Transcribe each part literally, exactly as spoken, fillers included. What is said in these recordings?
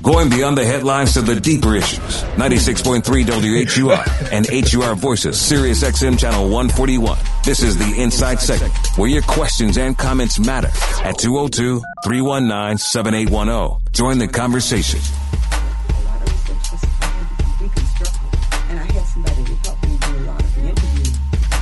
Going beyond the headlines to the deeper issues. ninety-six point three W H U R and H U R Voices, Sirius X M Channel one forty-one. This is the Inside Segment, where your questions and comments matter. At two oh two, three one nine, seven eight one oh. Join the conversation. And I had somebody to help me do a lot of the interviewing.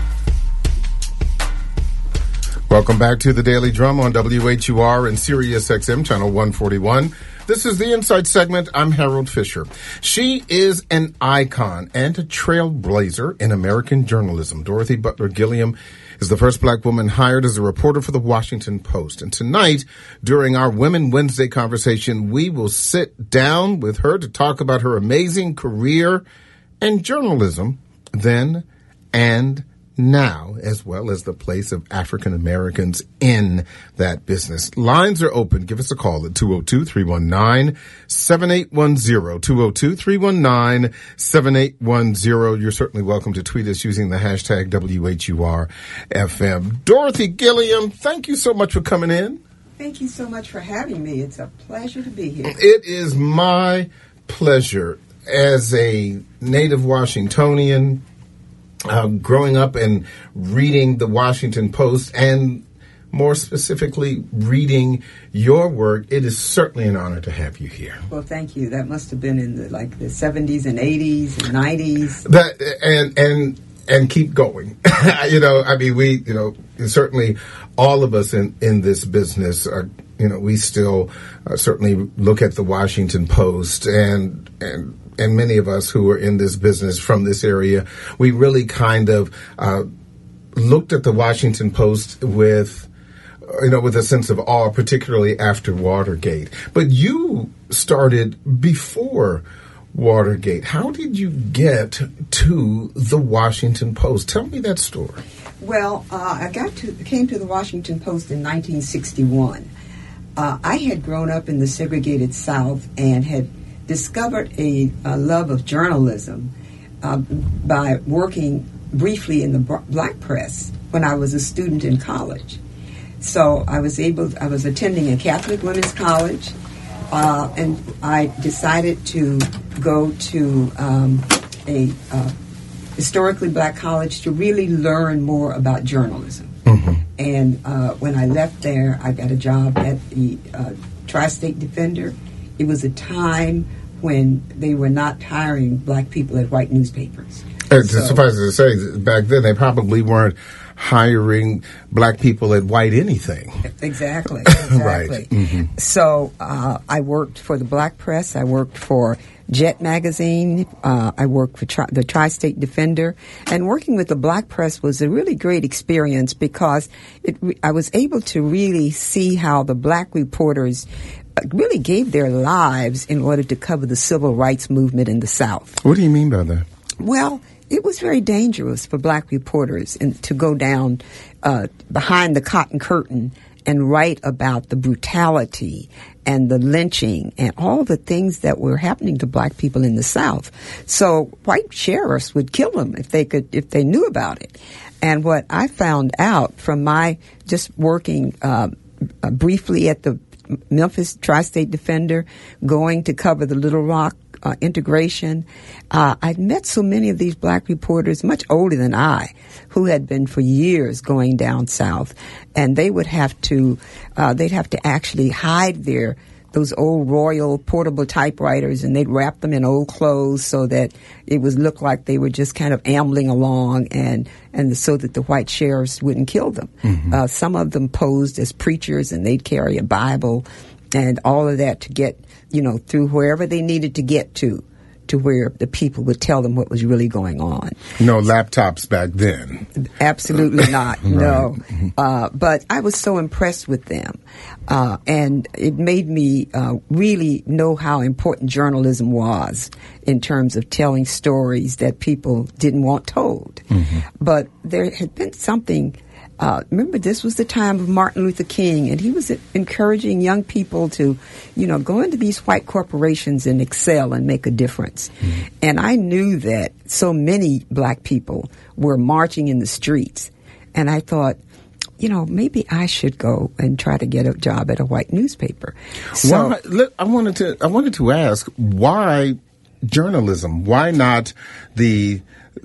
Welcome back to the Daily Drum on W H U R and Sirius X M Channel one forty-one. This is the Inside Segment. I'm Harold Fisher. She is an icon and a trailblazer in American journalism. Dorothy Butler Gilliam is the first black woman hired as a reporter for the Washington Post. And tonight, during our Women Wednesday conversation, we will sit down with her to talk about her amazing career and journalism then and now, as well as the place of African Americans in that business. Lines are open. Give us a call at two oh two, three one nine, seven eight one oh, two oh two, three one nine, seven eight one oh. You're certainly welcome to tweet us using the hashtag W H U R F M. Dorothy Gilliam, thank you so much for coming in. Thank you so much for having me. It's a pleasure to be here. It is my pleasure. As a native Washingtonian, Uh, growing up and reading the Washington Post and more specifically reading your work, it is certainly an honor to have you here. Well, thank you. That must have been in the like the seventies and eighties and nineties. That and and and keep going. you know, I mean, we, you know, certainly all of us in in this business are, you know, we still uh, certainly look at the Washington Post and and. And many of us who are in this business from this area, we really kind of uh, looked at the Washington Post with, you know, with a sense of awe, particularly after Watergate. But you started before Watergate. How did you get to the Washington Post? Tell me that story. Well, uh, I got to came to the Washington Post in nineteen sixty-one. Uh, I had grown up in the segregated South and had discovered a, a love of journalism uh, by working briefly in the black press when I was a student in college. So I was able, I was attending a Catholic women's college, uh, and I decided to go to um, a uh, historically black college to really learn more about journalism. Mm-hmm. And uh, when I left there, I got a job at the uh, Tri-State Defender. It was a time when they were not hiring black people at white newspapers. And so, suffice it to say, back then they probably weren't hiring black people at white anything. Exactly. exactly. Right. Mm-hmm. So uh, I worked for the black press. I worked for Jet Magazine. Uh, I worked for tri- the Tri-State Defender. And working with the black press was a really great experience because it re- I was able to really see how the black reporters really gave their lives in order to cover the civil rights movement in the South. What do you mean by that? Well, it was very dangerous for black reporters in, to go down uh, behind the cotton curtain and write about the brutality and the lynching and all the things that were happening to black people in the South. So white sheriffs would kill them if they could, if they knew about it. And what I found out from my just working uh, uh, briefly at the Memphis Tri-State Defender, going to cover the Little Rock uh, integration. Uh, I'd met so many of these black reporters, much older than I, who had been for years going down south, and they would have to, uh, they'd have to actually hide their those old Royal portable typewriters, and they'd wrap them in old clothes so that it would look like they were just kind of ambling along, and and so that the white sheriffs wouldn't kill them. Mm-hmm. Uh, some of them posed as preachers, and they'd carry a Bible and all of that to get, you know, through wherever they needed to get to, to where the people would tell them what was really going on. No laptops back then. Absolutely not, right. no. Uh, but I was so impressed with them. Uh, and it made me uh, really know how important journalism was in terms of telling stories that people didn't want told. Mm-hmm. But there had been something... Uh, remember, this was the time of Martin Luther King, and he was encouraging young people to, you know, go into these white corporations and excel and make a difference. Mm-hmm. And I knew that so many black people were marching in the streets. And I thought, you know, maybe I should go and try to get a job at a white newspaper. So why, let, I wanted to I wanted to ask, why journalism? Why not the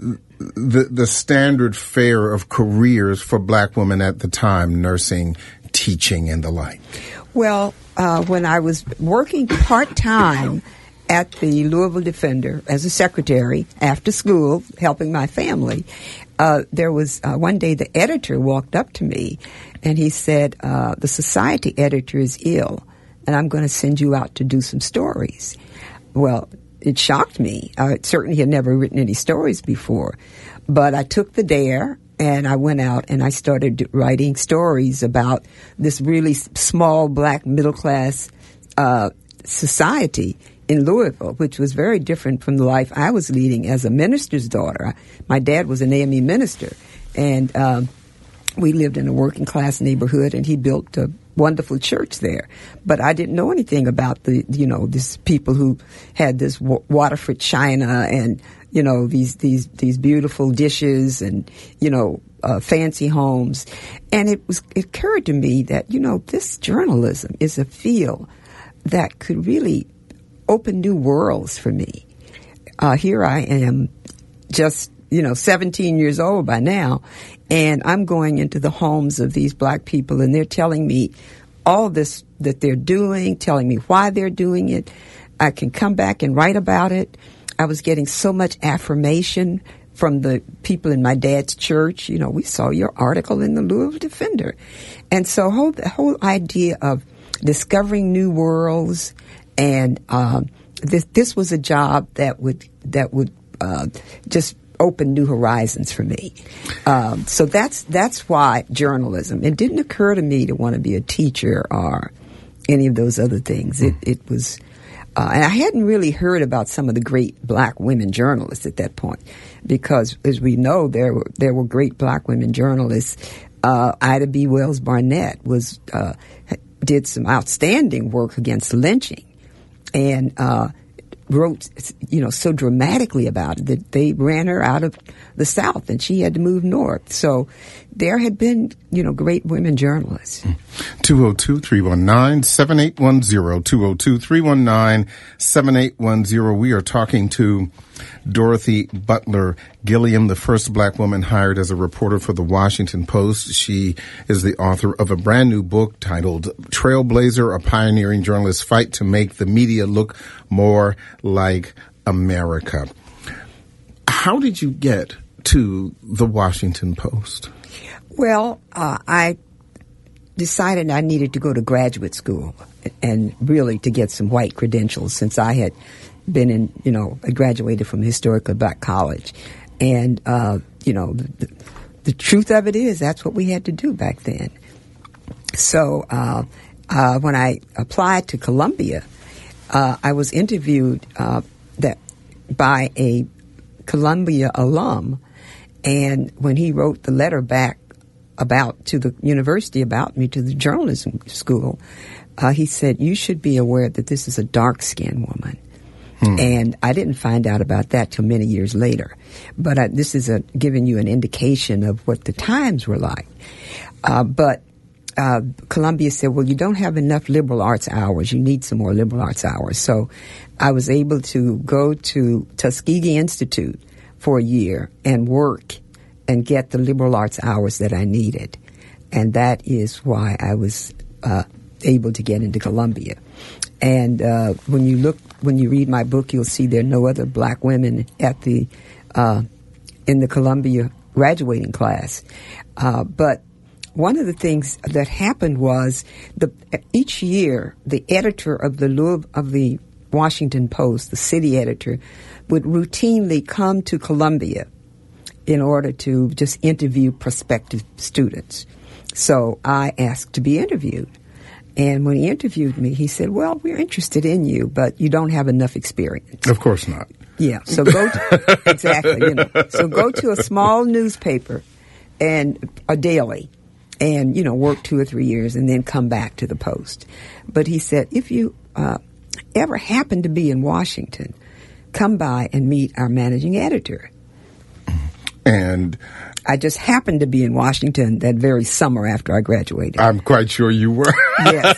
the the standard fare of careers for black women at the time, nursing, teaching, and the like? Well, uh, when I was working part-time at the Louisville Defender as a secretary after school, helping my family, uh, there was uh, one day the editor walked up to me and he said, uh, the society editor is ill and I'm going to send you out to do some stories. Well, it shocked me. I certainly had never written any stories before, but I took the dare. And I went out and I started writing stories about this really small black middle class uh, society in Louisville, which was very different from the life I was leading as a minister's daughter. My dad was an A M E minister, and um, we lived in a working class neighborhood, and he built a wonderful church there. But I didn't know anything about the, you know, these people who had this Waterford china and, you know, these, these, these beautiful dishes and, you know, uh, fancy homes. And it was, it occurred to me that, you know, this journalism is a field that could really open new worlds for me. Uh, here I am, just, you know, seventeen years old by now, and I'm going into the homes of these black people, and they're telling me all this that they're doing, telling me why they're doing it. I can come back and write about it. I was getting so much affirmation from the people in my dad's church. You know, we saw your article in the Louisville Defender. And so whole, the whole idea of discovering new worlds, and um, this this was a job that would that would uh, just open new horizons for me. Um, so that's that's why journalism. It didn't occur to me to want to be a teacher or any of those other things. It it was, uh, and I hadn't really heard about some of the great black women journalists at that point, because as we know, there were there were great black women journalists. Uh, Ida B. Wells Barnett was uh, did some outstanding work against lynching, and uh, wrote, you know, so dramatically about it that they ran her out of the South and she had to move north. So there had been, you know, great women journalists. two oh two, three one nine, seven eight one zero, two oh two, three one nine, seven eight one zero. We are talking to Dorothy Butler Gilliam, the first black woman hired as a reporter for the Washington Post. She is the author of a brand new book titled Trailblazer, a Pioneering Journalist's Fight to Make the Media Look More Like America. How did you get to the Washington Post? Well, uh, I decided I needed to go to graduate school and really to get some white credentials, since I had been in, you know, I graduated from historically black college. And, uh, you know, the, the truth of it is that's what we had to do back then. So uh, uh, when I applied to Columbia, uh, I was interviewed uh, that by a Columbia alum. And when he wrote the letter back about to the university about me, to the journalism school, uh, he said, you should be aware that this is a dark-skinned woman. Hmm. And I didn't find out about that till many years later. But uh, this is a, giving you an indication of what the times were like. Uh, but uh, Columbia said, well, you don't have enough liberal arts hours. You need some more liberal arts hours. So I was able to go to Tuskegee Institute for a year and work and get the liberal arts hours that I needed. And that is why I was uh, able to get into Columbia. And uh, when you look, when you read my book, you'll see there are no other black women at the uh, in the Columbia graduating class. Uh, but one of the things that happened was the each year the editor of the Louisville, of the Washington Post, the city editor, would routinely come to Columbia in order to just interview prospective students. So I asked to be interviewed. And when he interviewed me, he said, well, we're interested in you, but you don't have enough experience. Of course not. Yeah. So go to, exactly, you know, so go to a small newspaper and a daily and, you know, work two or three years and then come back to the Post. But he said, if you uh, ever happen to be in Washington, come by and meet our managing editor. And I just happened to be in Washington that very summer after I graduated. I'm quite sure you were. Yes.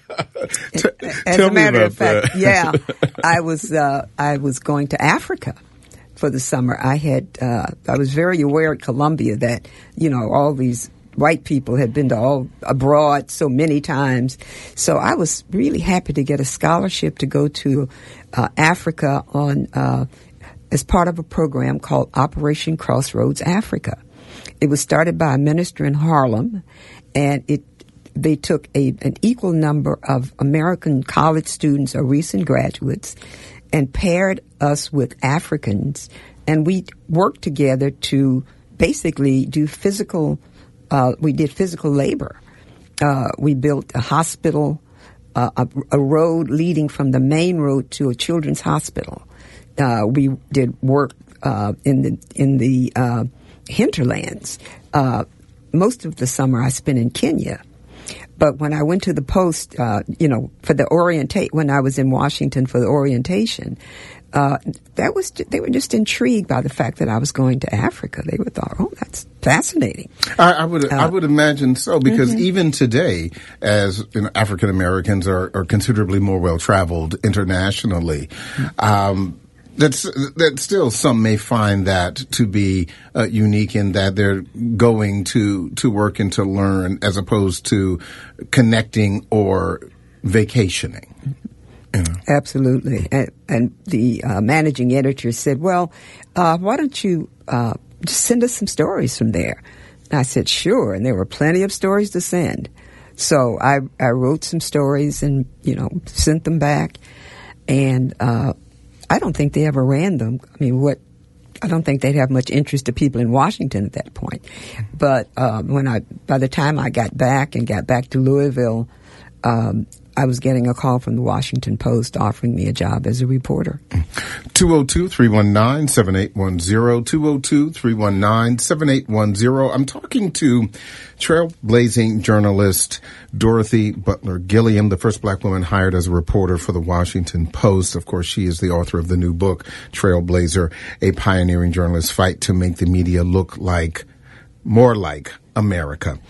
T- As tell a matter me of fact, that. yeah, I was uh, I was going to Africa for the summer. I had uh, I was very aware at Columbia that, you know, all these white people had been to all abroad so many times. So I was really happy to get a scholarship to go to uh, Africa on uh, as part of a program called Operation Crossroads Africa. It was started by a minister in Harlem, and it they took a an equal number of American college students or recent graduates and paired us with Africans, and we worked together to basically do physical Uh, we did physical labor. Uh, we built a hospital, uh, a, a road leading from the main road to a children's hospital. Uh, we did work uh, in the in the uh, hinterlands. Uh, most of the summer I spent in Kenya. But when I went to the post, uh, you know, for the orientate, when I was in Washington for the orientation, uh, that was they were just intrigued by the fact that I was going to Africa. They would thought, oh, that's fascinating. I, I would Uh, I would imagine so, because mm-hmm. even today, as you know, African Americans are, are considerably more well traveled internationally. Um, That's that. Still, some may find that to be uh, unique in that they're going to to work and to learn, as opposed to connecting or vacationing. You know? Absolutely. And, and the uh, managing editor said, "Well, uh, why don't you uh, just send us some stories from there?" And I said, "Sure." And there were plenty of stories to send, so I I wrote some stories and you know sent them back, and. Uh, I don't think they ever ran them. I mean, what? I don't think they'd have much interest to people in Washington at that point. But um, when I, by the time I got back and got back to Louisville, um, I was getting a call from the Washington Post offering me a job as a reporter. two oh two, three one nine, seven eight one zero, two oh two, three one nine, seven eight one zero. I'm talking to trailblazing journalist Dorothy Butler Gilliam, the first black woman hired as a reporter for the Washington Post. Of course, she is the author of the new book, Trailblazer, A Pioneering Journalist's Fight to Make the Media Look Like, More Like America.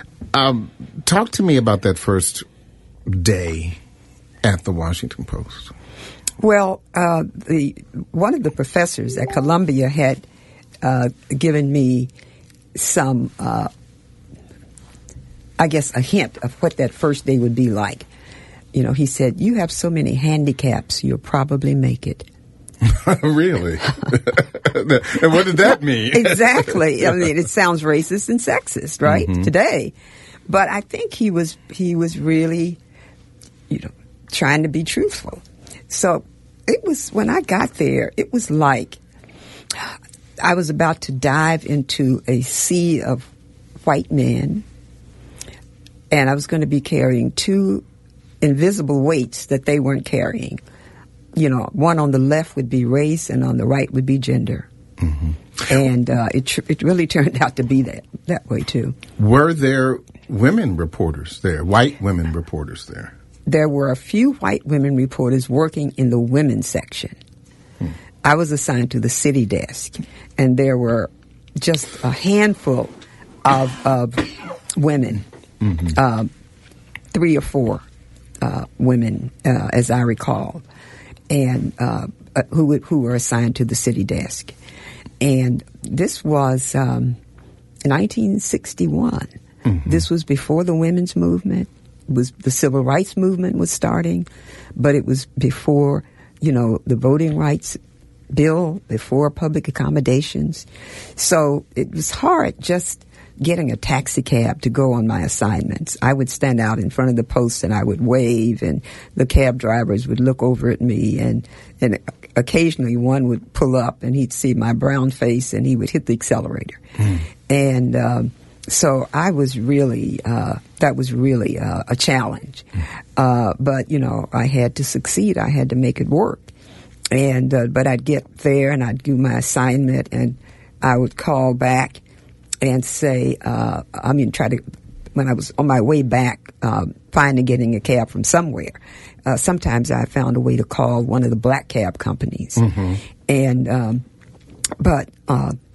Um, talk to me about that first day at the Washington Post. Well, uh, the one of the professors at Columbia had uh, given me some, uh, I guess, a hint of what that first day would be like. You know, he said, "You have so many handicaps, you'll probably make it." Really? And what did that mean? Exactly. I mean, it sounds racist and sexist, right? Mm-hmm. Today. But I think he was he was really, you know, trying to be truthful. So it was, when I got there, it was like I was about to dive into a sea of white men, and I was going to be carrying two invisible weights that they weren't carrying. You know, one on the left would be race, and on the right would be gender. Mm-hmm. And uh, it tr- it really turned out to be that that way too. Were there women reporters there, white women reporters there? There were a few white women reporters working in the women's section. Hmm. I was assigned to the city desk, and there were just a handful of, of women, mm-hmm. uh, three or four uh, women, uh, as I recall, and uh, uh, who who were assigned to the city desk. And this was um, nineteen sixty-one. Mm-hmm. This was before the women's movement. It was the civil rights movement was starting, but it was before, you know, the voting rights bill, before public accommodations. So it was hard just getting a taxi cab to go on my assignments. I would stand out in front of the post and I would wave, and the cab drivers would look over at me, and, and occasionally one would pull up and he'd see my brown face and he would hit the accelerator. Mm. And um, so I was really, uh, that was really uh, a challenge. Mm. Uh, but, you know, I had to succeed. I had to make it work. And uh, but I'd get there and I'd do my assignment, and I would call back and say, uh, I mean, try to, when I was on my way back, uh, finding getting a cab from somewhere. Uh, sometimes I found a way to call one of the black cab companies. Mm-hmm. And, um, but, uh,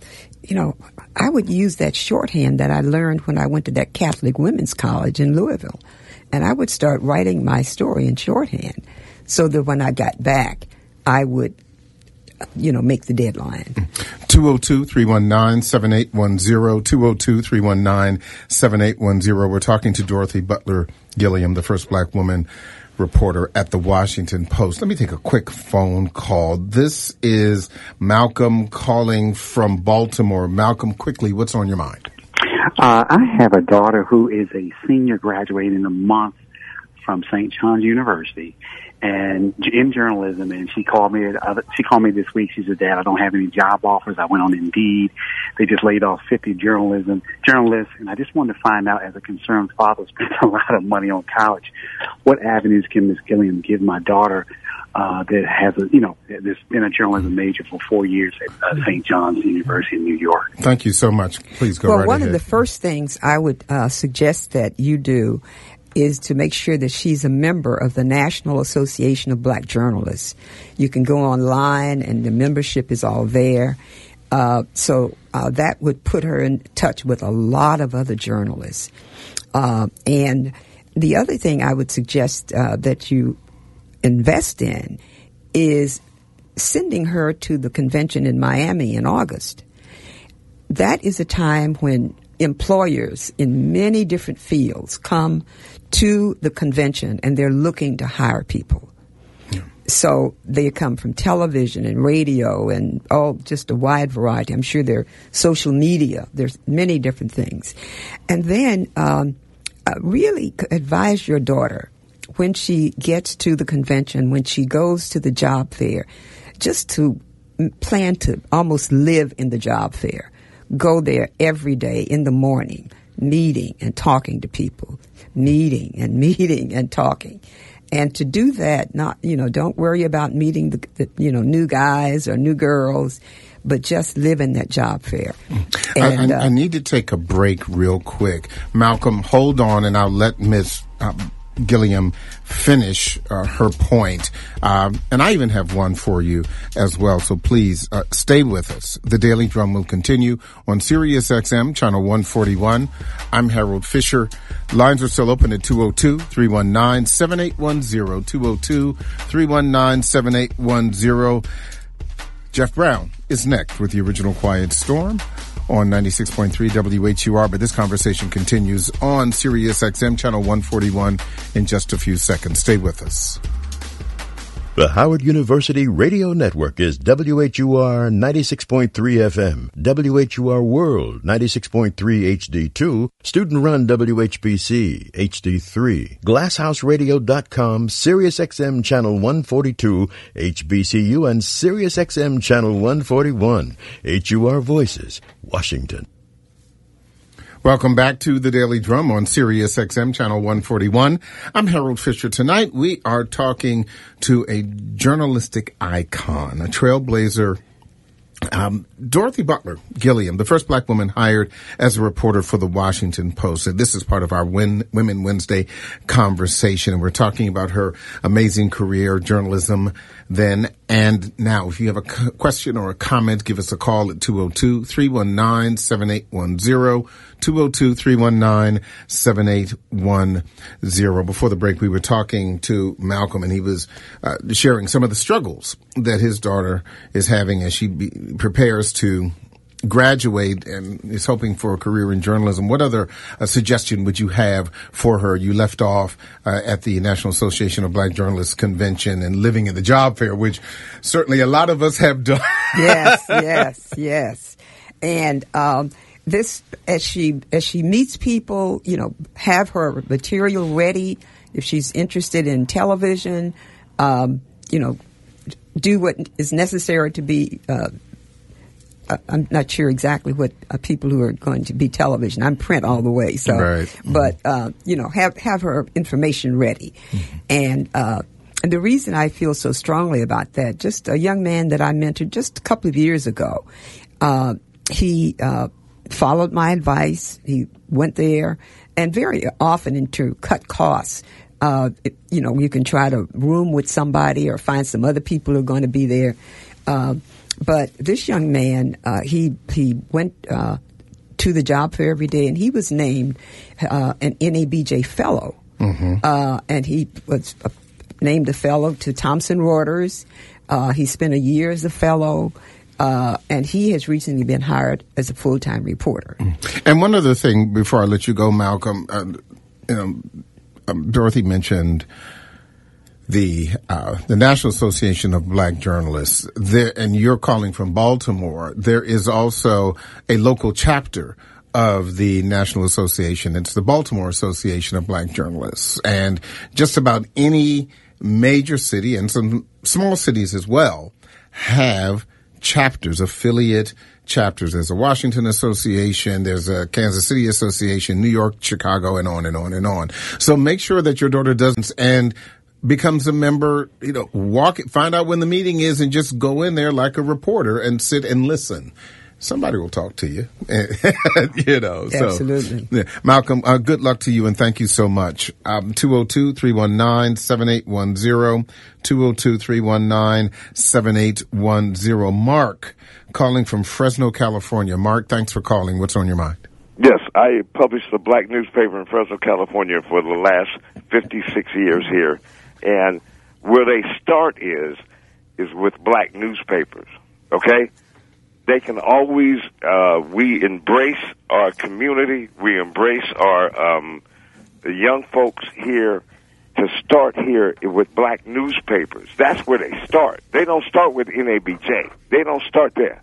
you know, I would use that shorthand that I learned when I went to that Catholic Women's College in Louisville. And I would start writing my story in shorthand so that when I got back, I would, you know, make the deadline. two oh two, three one nine, seven eight one zero, two oh two, three one nine, seven eight one zero. We're talking to Dorothy Butler Gilliam, the first black woman reporter at the Washington Post. Let me take a quick phone call. This is Malcolm calling from Baltimore. Malcolm, quickly, what's on your mind? Uh, I have a daughter who is a senior graduating in a month from Saint John's University and in journalism, and she called me. She called me this week. She said, "Dad, I don't have any job offers. I went on Indeed. They just laid off fifty journalism journalists, and I just wanted to find out, as a concerned father, spent a lot of money on college. What avenues can Miz Gilliam give my daughter uh, that has a, you know, that's been a journalism major for four years at uh, Saint John's University in New York?" Thank you so much. Please go well, right one ahead. One of the first things I would uh, suggest that you do is to make sure that she's a member of the National Association of Black Journalists. You can go online, and the membership is all there. Uh, so uh, that would put her in touch with a lot of other journalists. Uh, and the other thing I would suggest uh, that you invest in is sending her to the convention in Miami in August. That is a time when employers in many different fields come to the convention, and they're looking to hire people. Yeah. So they come from television and radio and all, just a wide variety. I'm sure they're social media. There's many different things. And then um, uh, really advise your daughter when she gets to the convention, when she goes to the job fair, just to plan to almost live in the job fair. Go there every day in the morning, meeting and talking to people, meeting and meeting and talking. And to do that, not, you know, don't worry about meeting the, the you know, new guys or new girls, but just live in that job fair. And, I, I, uh, I need to take a break real quick. Malcolm, hold on, and I'll let Miz Uh, Gilliam finish uh, her point. Um, and I even have one for you as well. So please uh, stay with us. The Daily Drum will continue on Sirius X M, channel one forty-one. I'm Harold Fisher. Lines are still open at two oh two, three one nine, seven eight one zero, two oh two, three one nine, seven eight one zero. Jeff Brown is next with the original Quiet Storm on ninety-six point three W H U R, but this conversation continues on Sirius X M channel one forty-one in just a few seconds. Stay with us. The Howard University Radio Network is W H U R ninety-six point three F M, W H U R World ninety-six point three H D two, student-run W H B C H D three, glasshouse radio dot com, Sirius X M channel one forty-two H B C U, and Sirius X M channel one forty-one H U R Voices, Washington. Welcome back to the Daily Drum on Sirius X M channel one forty-one. I'm Harold Fisher. Tonight we are talking to a journalistic icon, a trailblazer, Um, Dorothy Butler Gilliam, the first black woman hired as a reporter for the Washington Post. And this is part of our Win- Women Wednesday conversation. And we're talking about her amazing career, journalism then and now. If you have a c- question or a comment, give us a call at two oh two, three one nine, seven eight one zero, two oh two, three one nine, seven eight one zero. Before the break, we were talking to Malcolm, and he was uh, sharing some of the struggles that his daughter is having as she be, prepares to graduate and is hoping for a career in journalism. What other uh, suggestion would you have for her? You left off uh, at the National Association of Black Journalists Convention and living in the job fair, which certainly a lot of us have done. Yes, yes, yes. And um, this, as she as she meets people, you know, have her material ready. If she's interested in television, um, you know, do what is necessary to be. Uh, I'm not sure exactly what uh, people who are going to be television. I'm print all the way, so. Right. Mm-hmm. But uh, you know, have have her information ready, mm-hmm. and uh, and the reason I feel so strongly about that, just a young man that I mentored just a couple of years ago, uh, he uh, followed my advice. He went there, and very often, and to cut costs. Uh, it, you know, you can try to room with somebody or find some other people who are going to be there. Uh, but this young man, uh, he he went uh, to the job fair every day, and he was named uh, an N A B J fellow, mm-hmm. uh, and he was uh, named a fellow to Thomson Reuters. Uh, he spent a year as a fellow. Uh, and he has recently been hired as a full-time reporter. And one other thing before I let you go, Malcolm, uh, you know, um, Dorothy mentioned the uh, the National Association of Black Journalists, there, and you're calling from Baltimore. There is also a local chapter of the National Association. It's the Baltimore Association of Black Journalists, and just about any major city and some small cities as well have chapters, affiliate chapters. There's a Washington Association, there's a Kansas City Association, New York, Chicago, and on and on and on. So make sure that your daughter doesn't and becomes a member, you know, walk it, find out when the meeting is and just go in there like a reporter and sit and listen. Somebody will talk to you, you know. Absolutely. So, yeah. Malcolm, uh, good luck to you and thank you so much. Um, two oh two, three one nine, seven eight one zero, two oh two, three one nine, seven eight one zero. Mark, calling from Fresno, California. Mark, thanks for calling. What's on your mind? Yes, I published a black newspaper in Fresno, California for the last fifty-six years here. And where they start is, is with black newspapers, okay? They can always, uh, we embrace our community, we embrace our um, the young folks here to start here with black newspapers. That's where they start. They don't start with N A B J. They don't start there.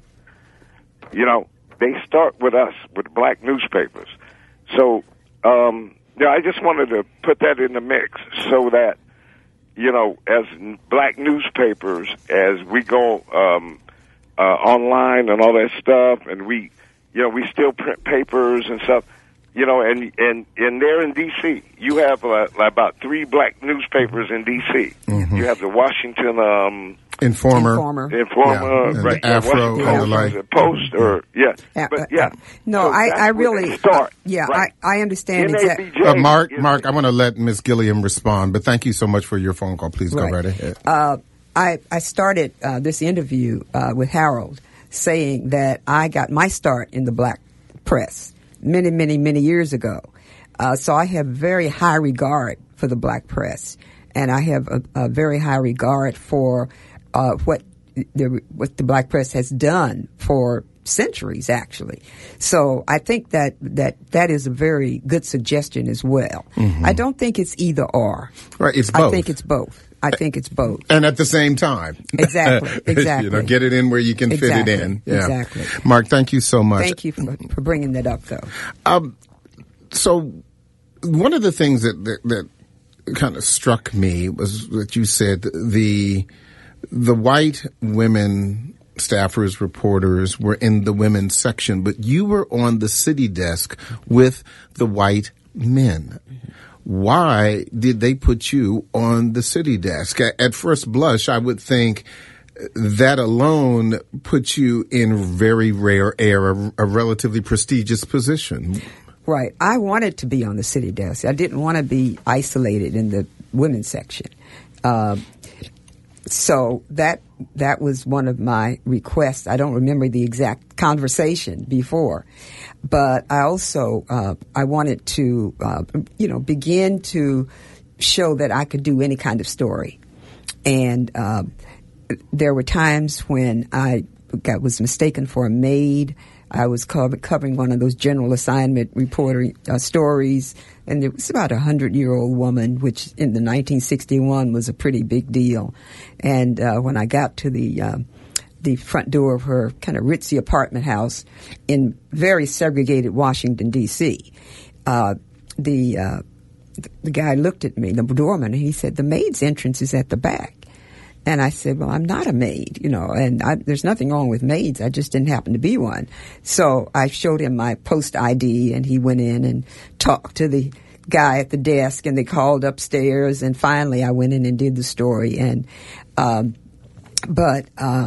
You know, they start with us, with black newspapers. So, um, yeah, I just wanted to put that in the mix so that, you know, as black newspapers, as we go um, uh, online and all that stuff, and we, you know, we still print papers and stuff, you know, and and, and they're in D C You have uh, about three black newspapers in D C Mm-hmm. You have the Washington um, Informer, Informer, Informer, yeah, right? The Afro, yeah, and the like. Post, or yeah, uh, but yeah. No, so I, I really start. Uh, yeah, right. I, I understand exactly. Uh, Mark, Mark, I want to let Miz Gilliam respond, but thank you so much for your phone call. Please right. go right ahead. Uh, I I started uh, this interview uh, with Harold saying that I got my start in the black press many, many, many years ago. Uh, so I have very high regard for the black press, and I have a, a very high regard for uh, what the what the black press has done for centuries, actually. So I think that that, that is a very good suggestion as well. Mm-hmm. I don't think it's either or. Right, it's both. I think it's both. I think it's both. And at the same time. Exactly, exactly. You know, get it in where you can exactly, fit it in. Yeah. Exactly. Mark, thank you so much. Thank you for, for bringing that up, though. Um, so one of the things that, that, that kind of struck me was that you said the the white women staffers, reporters were in the women's section, but you were on the city desk with the white men. Why did they put you on the city desk? At first blush, I would think that alone puts you in very rare air, a, a relatively prestigious position. Right. I wanted to be on the city desk. I didn't want to be isolated in the women's section. Uh, so that that was one of my requests. I don't remember the exact conversation before, but I also uh, I wanted to uh, you know begin to show that I could do any kind of story, and uh, there were times when I got, was mistaken for a maid. I was cover, covering one of those general assignment reporter uh, stories, and it was about a hundred-year-old woman, which in the nineteen sixty-one was a pretty big deal. And uh, when I got to the uh, the front door of her kind of ritzy apartment house in very segregated Washington, D C, uh, the uh, the guy looked at me, the doorman, and he said, "The maid's entrance is at the back." And I said, well, I'm not a maid, you know, and I, there's nothing wrong with maids. I just didn't happen to be one. So I showed him my post I D, and he went in and talked to the guy at the desk, and they called upstairs. And finally, I went in and did the story. And um, but um,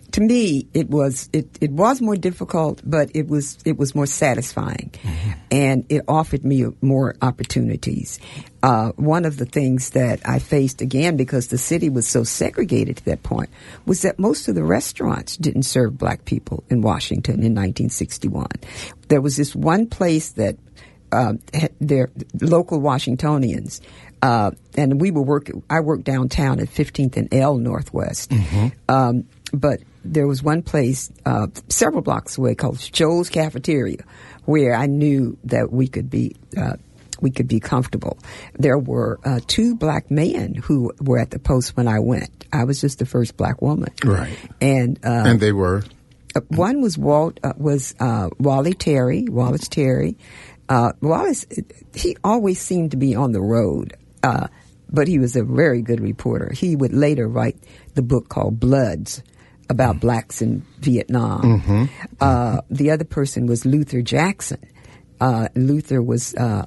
to me, it was it, it was more difficult, but it was it was more satisfying, mm-hmm. and it offered me more opportunities. Uh, one of the things that I faced again, because the city was so segregated at that point, was that most of the restaurants didn't serve black people in Washington in nineteen sixty-one. There was this one place that uh, their local Washingtonians. Uh, and we were working, I worked downtown at fifteenth and L Northwest. Mm-hmm. Um, but there was one place, uh, several blocks away called Joe's Cafeteria, where I knew that we could be, uh, we could be comfortable. There were, uh, two black men who were at the post when I went. I was just the first black woman. Right. And, uh, and they were? Uh, one was Walt, uh, was, uh, Wally Terry, Wallace Terry. Uh, Wallace, he always seemed to be on the road. Uh, but he was a very good reporter. He would later write the book called Bloods about mm-hmm. blacks in Vietnam. Mm-hmm. Uh, the other person was Luther Jackson. Uh, Luther was uh,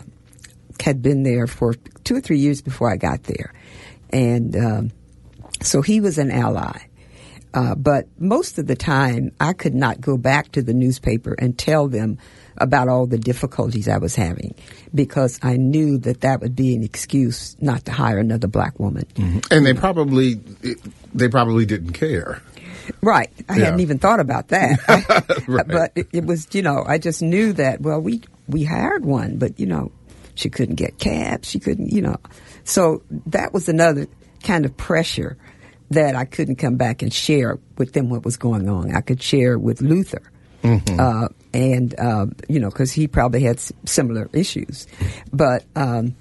had been there for two or three years before I got there. And um, so he was an ally. Uh, but most of the time, I could not go back to the newspaper and tell them about all the difficulties I was having, because I knew that that would be an excuse not to hire another black woman. Mm-hmm. And they probably they probably didn't care. Right. I yeah. hadn't even thought about that. Right. But it, it was, you know, I just knew that, well, we, we hired one, but, you know, she couldn't get cabs. She couldn't, you know. So that was another kind of pressure that I couldn't come back and share with them what was going on. I could share with Luther. Mm-hmm. Uh, and, uh, you know, because he probably had s- similar issues. But um,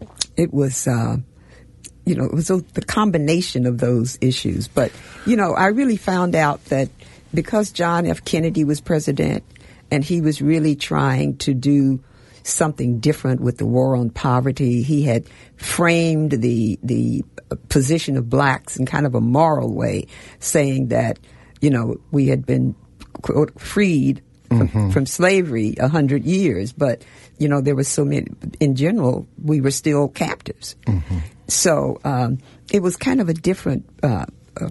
it was, uh, you know, it was a, the combination of those issues. But, you know, I really found out that because John F. Kennedy was president and he was really trying to do something different with the war on poverty, he had framed the the position of blacks in kind of a moral way, saying that, you know, we had been quote, freed from, mm-hmm. from slavery a hundred years, but, you know, there was so many, in general, we were still captives. Mm-hmm. So um, it was kind of a different uh, uh,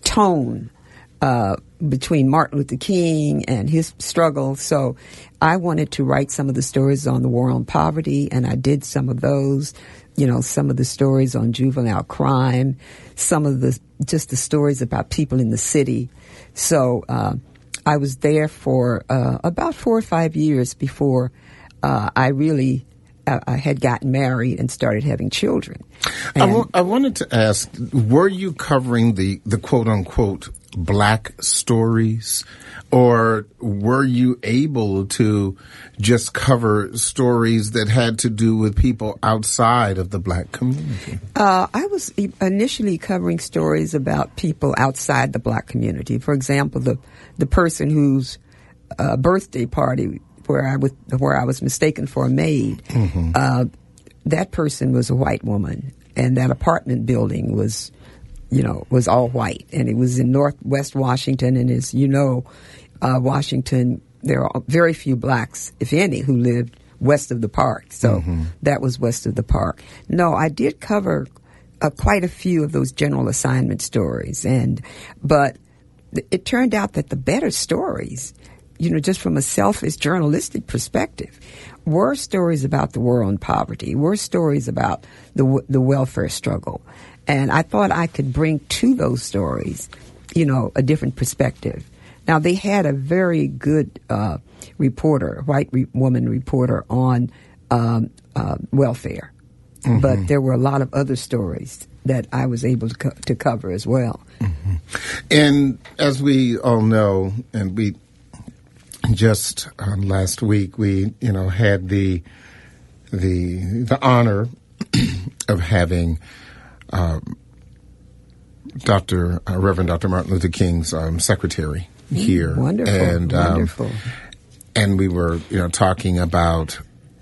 tone uh, between Martin Luther King and his struggle. So I wanted to write some of the stories on the war on poverty, and I did some of those. You know, some of the stories on juvenile crime, some of the, just the stories about people in the city. So, uh, I was there for, uh, about four or five years before, uh, I really, uh, I had gotten married and started having children. I, w- I wanted to ask, were you covering the, the quote unquote black stories, or were you able to just cover stories that had to do with people outside of the black community? Uh, I was initially covering stories about people outside the black community. For example, the the person whose uh, birthday party where I was where I was mistaken for a maid, mm-hmm. uh, that person was a white woman, and that apartment building was, you know, was all white, and it was in Northwest Washington, and as you know, uh, Washington, there are very few blacks, if any, who lived west of the park. So mm-hmm. that was west of the park. No, I did cover uh, quite a few of those general assignment stories, and but th- it turned out that the better stories, you know, just from a selfish journalistic perspective, were stories about the war on poverty, were stories about the w- the welfare struggle. And I thought I could bring to those stories, you know, a different perspective. Now, they had a very good uh, reporter, a white re- woman reporter on um, uh, welfare. Mm-hmm. But there were a lot of other stories that I was able to, co- to cover as well. Mm-hmm. And as we all know, and we just uh, last week, we, you know, had the the the honor of having Um, Doctor Uh, Reverend Doctor Martin Luther King's um, secretary here, mm, wonderful, and um, wonderful, and we were, you know, talking about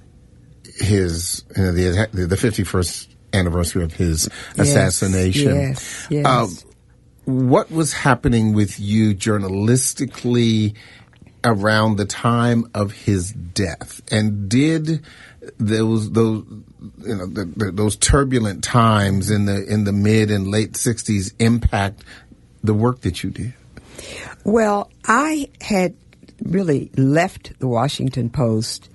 his, you know, the the fifty-first anniversary of his yes, assassination. Yes, yes. Uh, what was happening with you journalistically around the time of his death, and did those those you know the, the, those turbulent times in the in the mid and late sixties impact the work that you did? Well, I had really left the Washington Post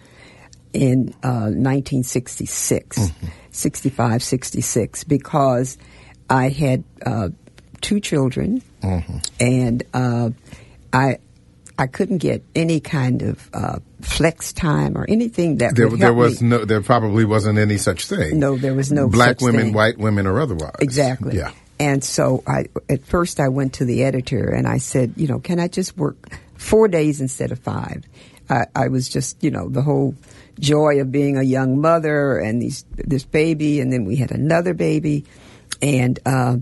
in uh, nineteen sixty-six, mm-hmm. sixty-five, sixty-six, because I had uh, two children, mm-hmm. and uh, I I couldn't get any kind of uh, flex time or anything that there, would there help was me. no, there probably wasn't any such thing. No, there was no black such women, thing. white women, or otherwise. Exactly. Yeah. And so I, at first I went to the editor and I said, you know, can I just work four days instead of five? I, I was just, you know, the whole joy of being a young mother and these, this baby, and then we had another baby. And uh,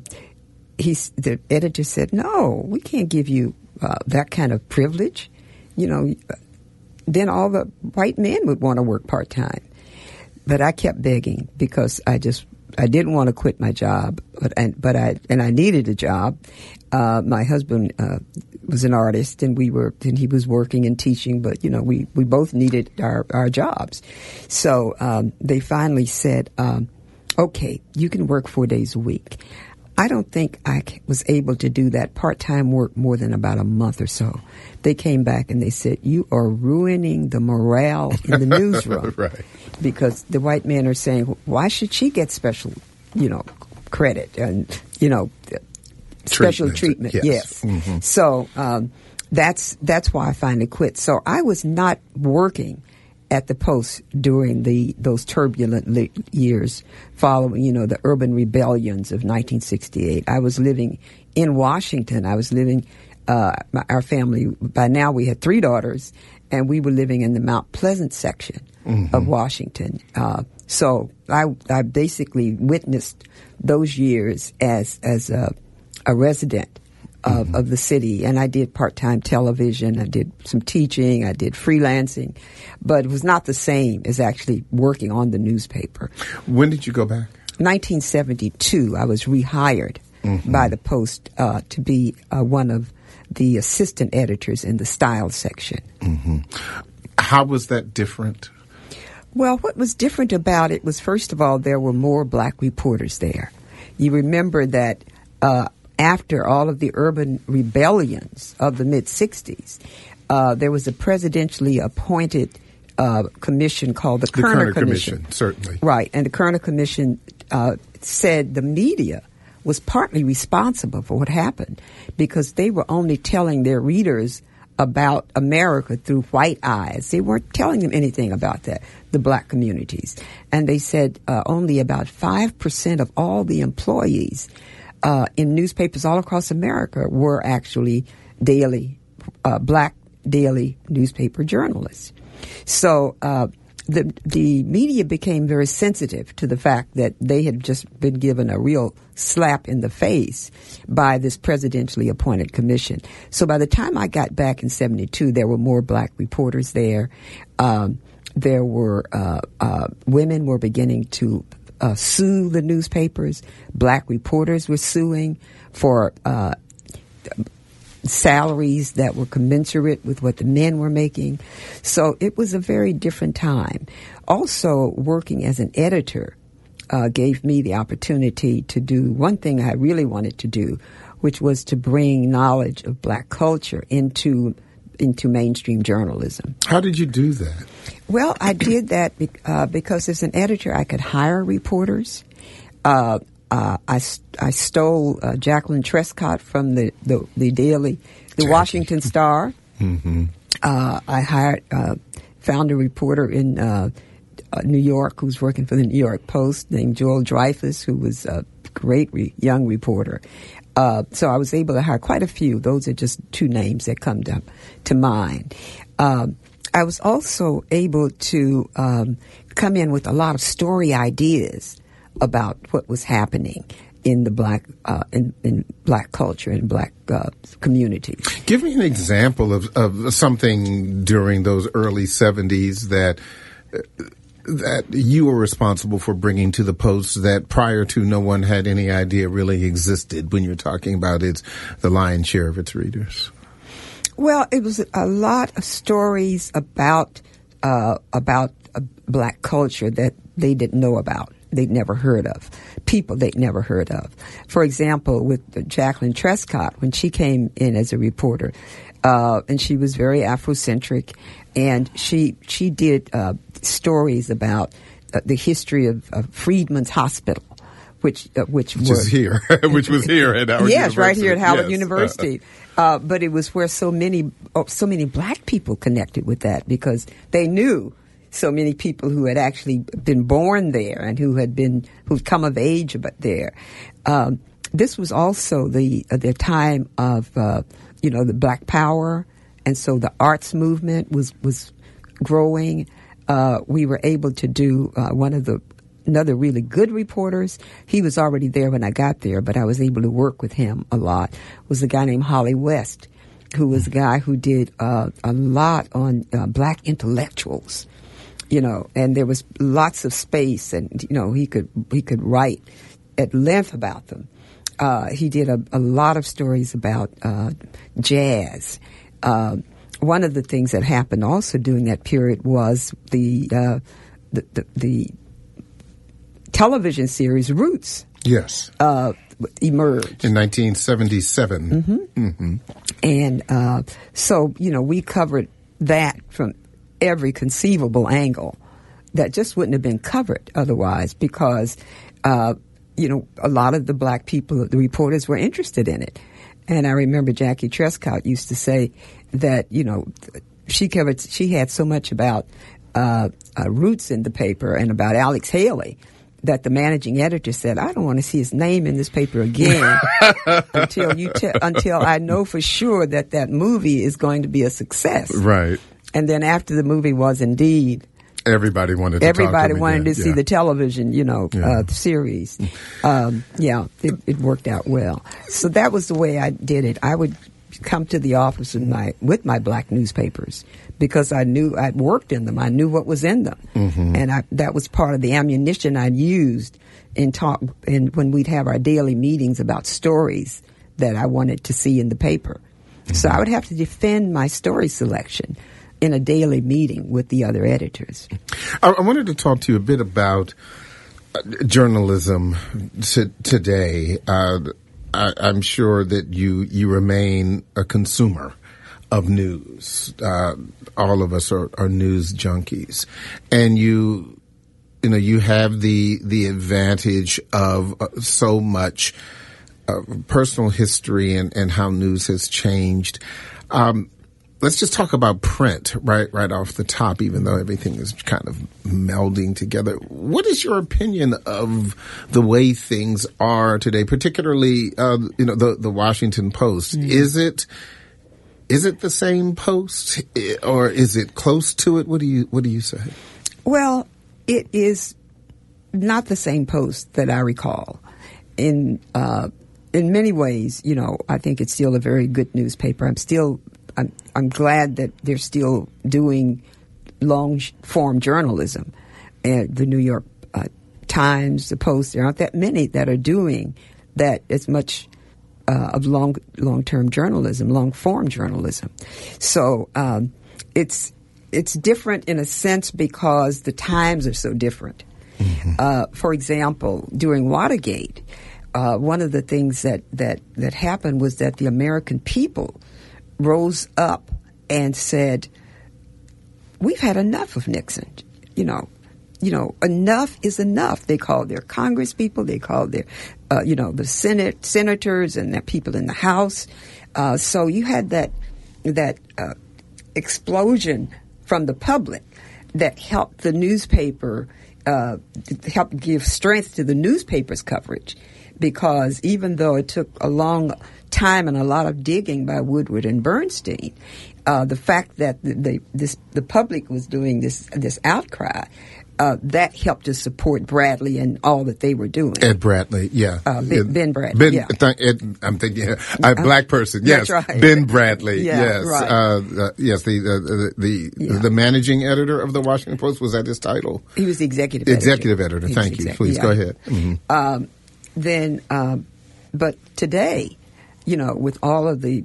he's, the editor said, no, we can't give you uh, that kind of privilege. You know, then all the white men would want to work part-time. But I kept begging because I just, I didn't want to quit my job, but and but I and I needed a job. Uh, my husband uh, was an artist, and we were and he was working and teaching, but you know we, we both needed our, our jobs. So um, they finally said, um, "Okay, you can work four days a week." I don't think I was able to do that part-time work more than about a month or so. They came back and they said, you are ruining the morale in the newsroom. Right. Because the white men are saying, why should she get special, you know, credit and, you know, special treatment? treatment yes. yes. Mm-hmm. So um, that's that's why I finally quit. So I was not working at the Post during the those turbulent li- years following, you know, the urban rebellions of nineteen sixty-eight. I was living in Washington. I was living, uh, my, our family, by now we had three daughters, and we were living in the Mount Pleasant section mm-hmm. of Washington. Uh, so I, I basically witnessed those years as as a, a resident of, mm-hmm. of the city, and I did part-time television, I did some teaching, I did freelancing, but it was not the same as actually working on the newspaper. When did you go back? nineteen seventy-two, I was rehired mm-hmm. by the Post uh, to be uh, one of the assistant editors in the style section. Mm-hmm. How was that different? Well, what was different about it was, first of all, there were more black reporters there. You remember that uh, after all of the urban rebellions of the mid-sixties, uh, there was a presidentially appointed uh, commission called the, the Kerner, Kerner Commission. Commission. Certainly. Right, and the Kerner Commission uh, said the media was partly responsible for what happened because they were only telling their readers about America through white eyes. They weren't telling them anything about that, the black communities. And they said uh, only about five percent of all the employees uh, in newspapers all across America were actually daily, uh, black daily newspaper journalists. So uh, the the media became very sensitive to the fact that they had just been given a real slap in the face by this presidentially appointed commission. So by the time I got back in seventy-two, there were more black reporters there. Um, there were uh, uh, women were beginning to uh, sue the newspapers. Black reporters were suing for uh, salaries that were commensurate with what the men were making. So it was a very different time. Also, working as an editor uh, gave me the opportunity to do one thing I really wanted to do, which was to bring knowledge of black culture into into mainstream journalism. How did you do that? Well, I did that be- uh, because as an editor, I could hire reporters. Uh, Uh, I, I stole uh, Jacqueline Trescott from the, the, the Daily, the Jackie. Washington Star. Mm-hmm. Uh, I hired, uh, found a reporter in uh, uh, New York who was working for the New York Post named Joel Dreyfus, who was a great re- young reporter. Uh, so I was able to hire quite a few. Those are just two names that come to, to mind. Um, I was also able to um, come in with a lot of story ideas about what was happening in the black uh, in, in black culture and black uh, communities. Give me an example of, of something during those early seventies that uh, that you were responsible for bringing to the Post that prior to no one had any idea really existed when you're talking about its the lion's share of its readers. Well, it was a lot of stories about uh, about uh, black culture that they didn't know about. they'd never heard of, people they'd never heard of. For example, with Jacqueline Trescott, when she came in as a reporter, uh, and she was very Afrocentric, and she she did uh, stories about uh, the history of, of Freedman's Hospital, which uh, which, which were, is here, which was here at Howard yes, University. right here at Howard yes. University. Uh, but it was where so many oh, so many black people connected with that, because they knew so many people who had actually been born there and who had been who'd come of age but there. Um, this was also the uh, the time of uh, you know the Black Power, and so the arts movement was was growing. Uh, we were able to do uh, one of the another really good reporters. He was already there when I got there, but I was able to work with him a lot. Was a guy named Holly West, who was a guy who did uh, a lot on uh, black intellectuals. You know, and there was lots of space, and you know he could he could write at length about them. Uh, he did a, a lot of stories about uh, jazz. Uh, one of the things that happened also during that period was the uh, the, the, the television series Roots. Yes, uh, emerged in nineteen seventy-seven, mm-hmm. Mm-hmm. and uh, so you know we covered that from every conceivable angle that just wouldn't have been covered otherwise, because uh, you know a lot of the black people, the reporters, were interested in it. And I remember Jackie Trescott used to say that you know she covered, she had so much about uh, uh, Roots in the paper and about Alex Haley that the managing editor said, I don't want to see his name in this paper again until you te- until I know for sure that that movie is going to be a success. Right. And then after the movie was indeed, everybody wanted to everybody talk to wanted again. to see yeah. the television, you know, Yeah. uh, series. Um, yeah, it, it worked out well. So that was the way I did it. I would come to the office with my with my black newspapers because I knew I'd worked in them. I knew what was in them, mm-hmm. and I, that was part of the ammunition I'd used in talk in when we'd have our daily meetings about stories that I wanted to see in the paper. Mm-hmm. So I would have to defend my story selection in a daily meeting with the other editors. I, I wanted to talk to you a bit about uh, journalism t- today. Uh, I, I'm sure that you you remain a consumer of news. Uh, all of us are, are news junkies, and you you know you have the the advantage of uh, so much uh, personal history and, and how news has changed. Um, Let's just talk about print right right off the top, even though everything is kind of melding together. What is your opinion of the way things are today, particularly uh, you know the the Washington Post? Mm-hmm. Is it is it the same Post, or is it close to it? What do you what do you say? Well, it is not the same Post that I recall. In uh, in many ways, you know, I think it's still a very good newspaper. I'm still I'm, I'm glad that they're still doing long-form journalism. And the New York uh, Times, the Post, there aren't that many that are doing that as much uh, of long, long-term journalism, long-form journalism. So um, it's it's different in a sense because the times are so different. Mm-hmm. Uh, for example, during Watergate, uh, one of the things that, that, that happened was that the American people rose up and said, we've had enough of Nixon. You know, you know, enough is enough. They called their Congress people, they called their, uh, you know, the Senate senators and the people in the House. Uh, so you had that that uh, explosion from the public that helped the newspaper, uh, helped give strength to the newspaper's coverage. Because even though it took a long time and a lot of digging by Woodward and Bernstein, uh, the fact that the, the, this, the public was doing this this outcry, uh, that helped to support Bradley and all that they were doing. Ed Bradley, yeah. Uh, Ben, Ben Bradley, Ben, yeah. Th- Ed, I'm thinking, yeah, a black person, yes. That's right. Ben Bradley, yeah, yes. Right. Uh, uh, yes, the the the, yeah. the managing editor of the Washington Post, was that his title? He was the executive editor. Executive editor, thank you. Exec- Please, yeah. go ahead. Mm-hmm. Um, then, um, but today, you know, with all of the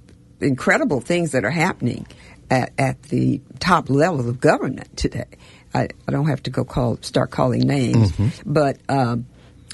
incredible things that are happening at, at the top levels of government today, I, I don't have to go call start calling names, mm-hmm. but um,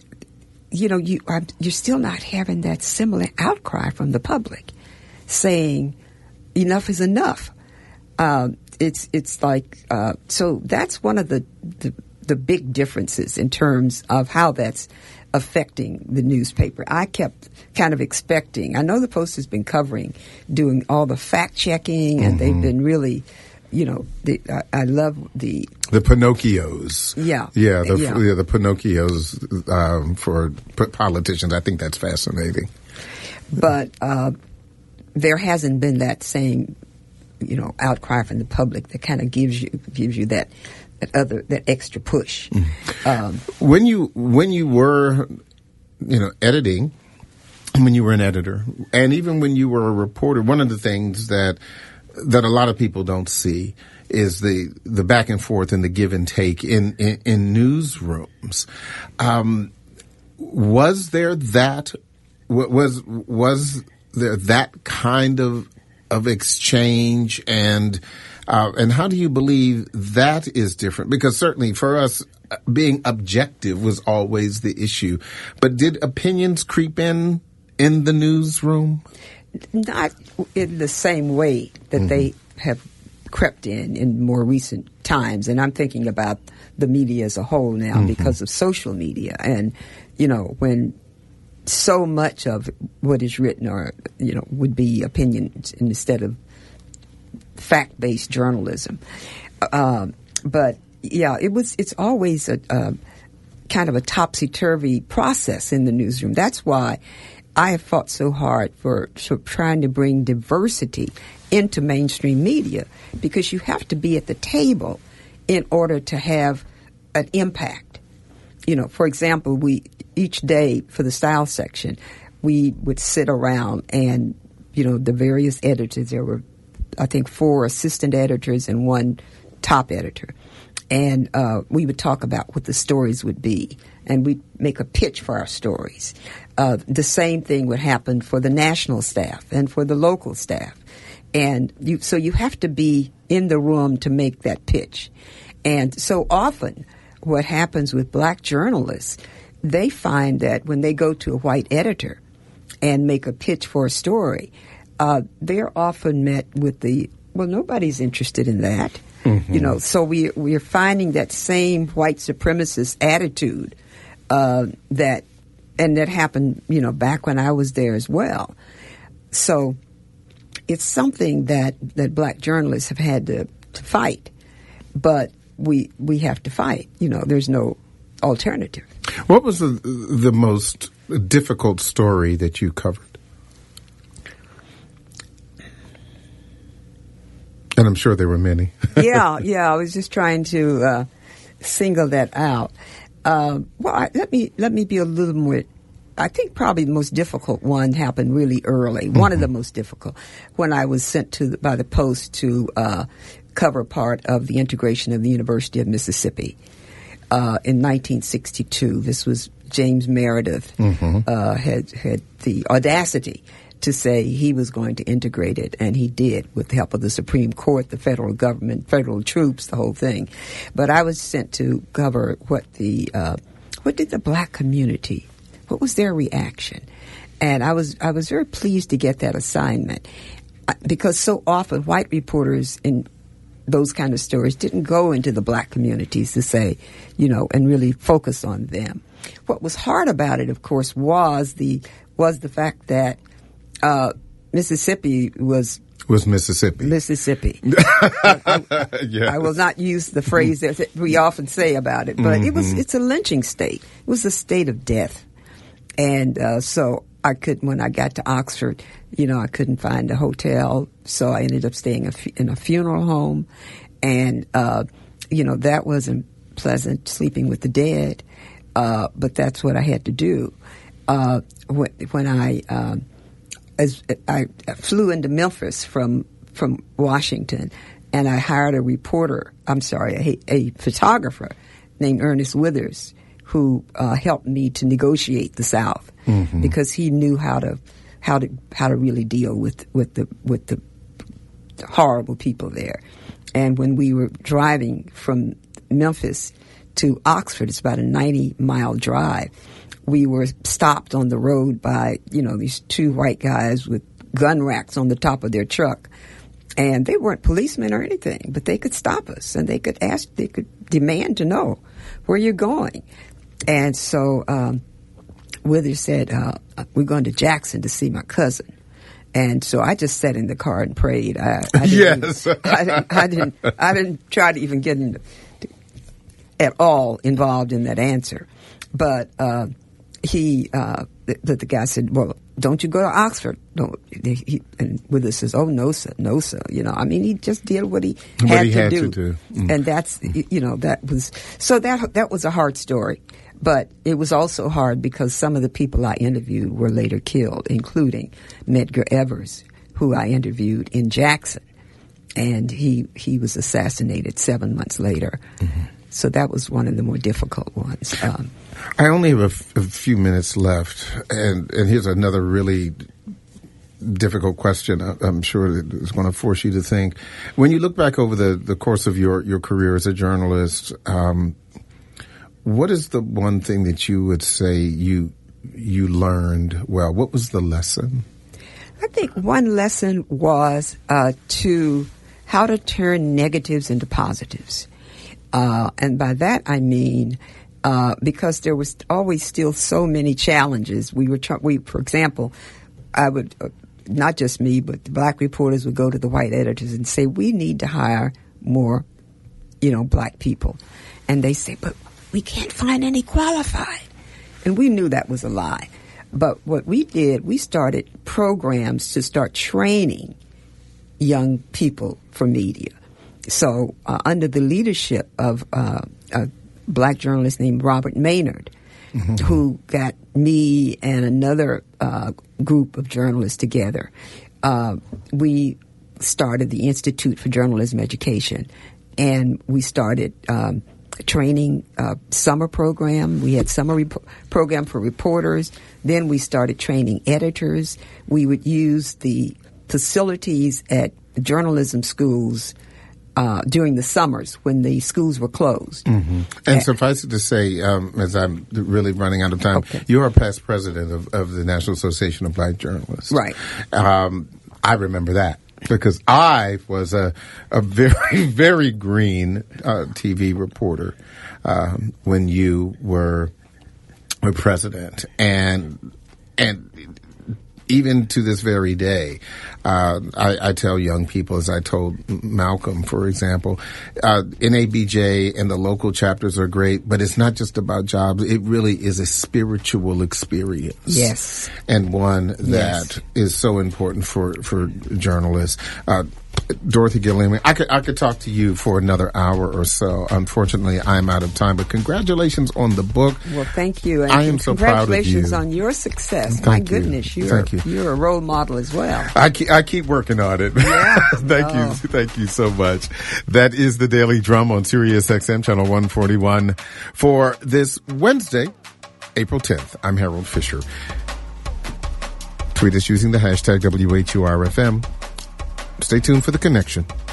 you know, you I'm, you're still not having that similar outcry from the public saying enough is enough. Uh, it's it's like uh, so that's one of the, the the big differences in terms of how that's affecting the newspaper. I kept kind of expecting. I know the Post has been covering, doing all the fact checking, and mm-hmm. they've been really, you know, the, I, I love the the Pinocchios. Yeah, yeah, the yeah. yeah, the Pinocchios um, for politicians. I think that's fascinating. But uh, there hasn't been that same, you know, outcry from the public that kind of gives you gives you that. That other, that extra push. Mm. Um, when you when you were, you know, editing, when you were an editor, and even when you were a reporter, one of the things that that a lot of people don't see is the the back and forth and the give and take in in, in newsrooms. Um, was there that was was there that kind of of exchange and Uh, and how do you believe that is different? Because certainly for us, being objective was always the issue. But did opinions creep in in the newsroom? Not in the same way that mm-hmm. they have crept in in more recent times. And I'm thinking about the media as a whole now mm-hmm. because of social media. And, you know, when so much of what is written or, you know, would be opinions instead of fact-based journalism. Uh, but, yeah, it was. It's always a, a kind of a topsy-turvy process in the newsroom. That's why I have fought so hard for, for trying to bring diversity into mainstream media, because you have to be at the table in order to have an impact. You know, for example, we each day for the style section, we would sit around and, you know, the various editors, there were I think four assistant editors and one top editor. And uh, we would talk about what the stories would be, and we'd make a pitch for our stories. Uh, the same thing would happen for the national staff and for the local staff. And you, so you have to be in the room to make that pitch. And so often what happens with black journalists, they find that when they go to a white editor and make a pitch for a story, Uh, they're often met with the, well, nobody's interested in that. Mm-hmm. You know, so we, we're finding that same white supremacist attitude uh, that, and that happened, you know, back when I was there as well. So it's something that, that black journalists have had to, to fight, but we we have to fight. You know, there's no alternative. What was the, the most difficult story that you covered? And I'm sure there were many. yeah, yeah. I was just trying to uh, single that out. Uh, well, I, let me let me be a little more. I think probably the most difficult one happened really early. Mm-hmm. One of the most difficult when I was sent to the, by the Post to uh, cover part of the integration of the University of Mississippi uh, in nineteen sixty-two. This was James Meredith mm-hmm. uh, had had the audacity to say he was going to integrate it, and he did with the help of the Supreme Court, the federal government, federal troops, the whole thing. But I was sent to cover what the uh, what did the black community, what was their reaction, and I was I was very pleased to get that assignment because so often white reporters in those kind of stories didn't go into the black communities to say, you know, and really focus on them. What was hard about it, of course, was the was the fact that Uh, Mississippi was was Mississippi. Mississippi. I, I, yes. I will not use the phrase that we often say about it, but mm-hmm. it was it's a lynching state. It was a state of death, and uh, so I could when I got to Oxford, you know, I couldn't find a hotel, so I ended up staying a fu- in a funeral home, and uh, you know that wasn't pleasant, sleeping with the dead, uh, but that's what I had to do. Uh, when, when I um, As I flew into Memphis from from Washington, and I hired a reporter. I'm sorry, a, a photographer named Ernest Withers, who uh, helped me to negotiate the South mm-hmm. because he knew how to how to how to really deal with with the with the horrible people there. And when we were driving from Memphis to Oxford. It's about a ninety mile drive. We were stopped on the road by, you know, these two white guys with gun racks on the top of their truck. And they weren't policemen or anything, but they could stop us and they could ask, they could demand to know where you're going. And so um, Withers said, uh, we're going to Jackson to see my cousin. And so I just sat in the car and prayed. I, I didn't, yes. I, didn't, I didn't. I didn't try to even get in, at all involved in that answer. But uh, he, uh, the, the guy said, "Well, don't you go to Oxford?" Don't. He, and Withers says, "Oh no, sir, no, sir." You know, I mean, he just did what he had, what he to, had do. to do, mm. And that's, you know, that was so that that was a hard story. But it was also hard because some of the people I interviewed were later killed, including Medgar Evers, who I interviewed in Jackson. And he, he was assassinated seven months later. Mm-hmm. So that was one of the more difficult ones. Um, I only have a, f- a few minutes left. And, and here's another really difficult question. I'm sure it's going to force you to think. When you look back over the, the course of your, your career as a journalist, um, what is the one thing that you would say you you learned well? What was the lesson? I think one lesson was uh, to how to turn negatives into positives. Uh, and by that I mean uh, because there was always still so many challenges. We were, try- we, for example, I would, uh, not just me, but the black reporters would go to the white editors and say, we need to hire more, you know, black people. And they say, but we can't find any qualified. And we knew that was a lie. But what we did, we started programs to start training young people for media. So uh, under the leadership of uh, a black journalist named Robert Maynard, mm-hmm. who got me and another uh, group of journalists together, uh, we started the Institute for Journalism Education. And we started um, training uh, summer program. We had summer rep- program for reporters. Then we started training editors. We would use the facilities at journalism schools uh, during the summers when the schools were closed. Mm-hmm. And uh, suffice it to say, um, as I'm really running out of time, okay. you're a past president of, of the National Association of Black Journalists. Right. Um, I remember that. Because I was a, a very, very green uh, T V reporter um, when you were, were president. And and even to this very day, uh, I, I tell young people, as I told Malcolm, for example, uh, N A B J and the local chapters are great, but it's not just about jobs. It really is a spiritual experience. Yes. And one that yes. is so important for, for journalists. Uh, Dorothy Gilliam, I could I could talk to you for another hour or so. Unfortunately, I'm out of time. But congratulations on the book. Well, thank you. And I am so proud of you. Congratulations on your success. Thank My you. goodness, you're thank you. you're a role model as well. I keep, I keep working on it. Yeah. thank oh. you, thank you so much. That is the Daily Drum on Sirius X M channel one forty-one for this Wednesday, April tenth. I'm Harold Fisher. Tweet us using the hashtag W H U R F M. Stay tuned for The Connection.